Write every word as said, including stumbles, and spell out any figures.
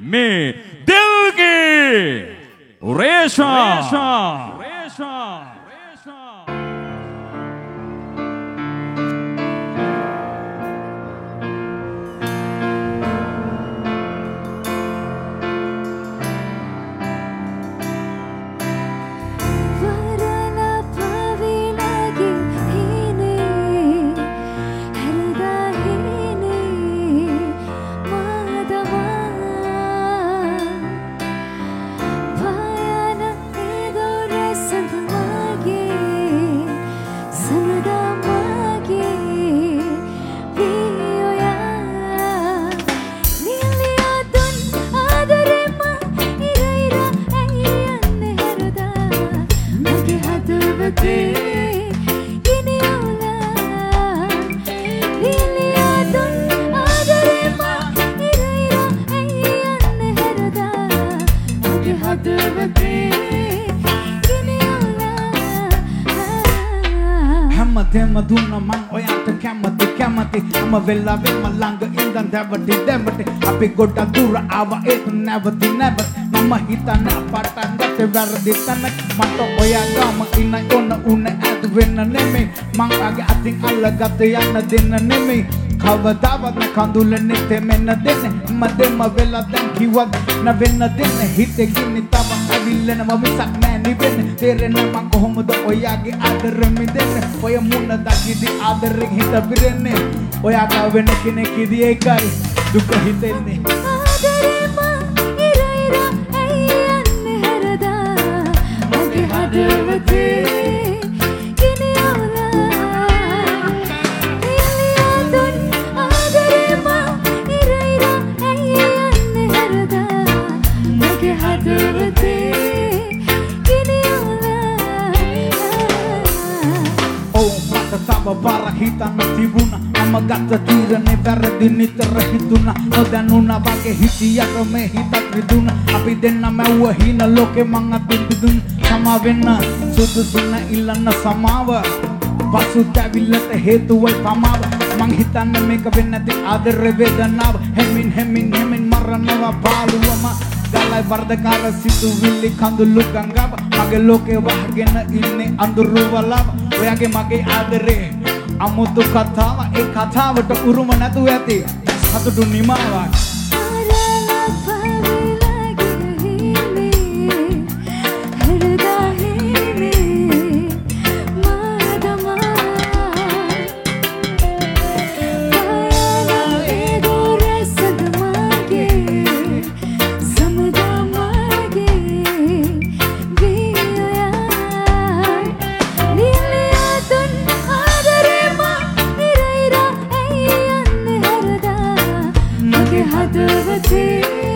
මේ දිල්ගේ රේෂා රේෂා Maduna man oyanta kැමති කැමති අම වෙලා වෙම ළඟ ඉඳන් දැවටි දැවටි අපි ගොඩ දුර ආව ඒත් නැවති නැවත මම හිතන පටන් ගත්තේ වැරදි තැන මට ඔයා ගාම ඉන්න ඕන උන ඇද වෙන්න නෙමෙයි මං ආගේ අතින් අල්ලගත්ත යන්න දෙන්න නෙමෙයි කවදාවත් කඳුලෙන්නේ තෙමෙන්න දෙන්නේ මදෙම වෙලා දැන් කිව්වත් නැවෙන්න දෙන්නේ හිතේ ගිනි තව අවිල්ලන මම මිසක් නෑ නිවෙන්නේ තේරෙන්නේ මං කොහොමද ඔයාගේ ආදරෙ මිදෙන්නේ ඔය මුණ දකිදි ආදරෙන් හිත පිරෙන්නේ ඔයාට වෙන කෙනෙක් ඉදි ඒකයි දුක හිතෙන්නේ ආදරෙම ඉර ඉර ඇයි යන්නේ හරදා මගේ හදවතේ Bara hitan tibuna ama gatta tirane වැරදි නිතර හිතුණා නොදැනුණා වගේ හිතියට මේ හිතත් රිදුණා අපි දෙන්න මැව්ව හින ලෝකේ මං අතින් දුන් සමා වෙන්න සුදුසුන ඉල්ලන්න සමාව පසුතැවිල්ලට හේතුවයි පමාව මං හිතන්නේ මේක වෙන්නේ නැති ආදර වේදනාව හැමින් හැමින් හැමින් මරනවා පාළුවම ගලයි වර්ධකාර සිතුවිලි කඳුළු ගංගාව මගේ ලෝකේ වහගෙන ඉන්නේ අඳුරු වලාව ඔයාගේ මගේ ආදරේ අමුතු කතාව ඒ කතාවට උරුම නැතුව ඇති සතුටු නිමාවක් hati